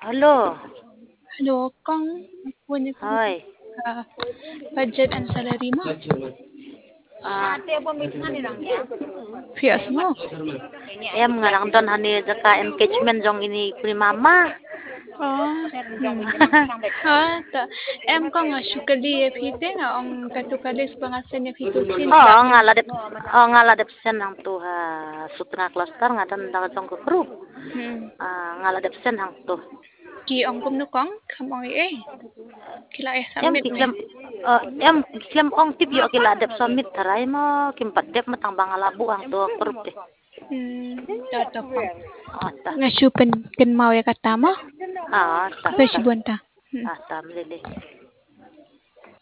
Halo, Halo, Kang, punya hai. budget and salary mo? Ah, Fias mo? em ngarang don hani jaka engagement jong ini kuni mama. Oh, ta. Em ko nga syukali e pite nga ong katukalis pangasan e pitusin Oh, dakin. ngala dep sen hang tu ha sutra cluster ngadan daga jong ke kru. Hmm. Ngala dep sen hang tu. Ki ong kum nu kong, kamong eh. Kila Em submit me. kiklem em kiklem ong tip yo kila dep summit tarai mo kimpat dep matang bangala bu hang tu krup de. Tato kong. Ah, ta. Nga syupen ken mau ya kata mo? Ah, ta ta. Kapes bunta. Ah, ta mlele.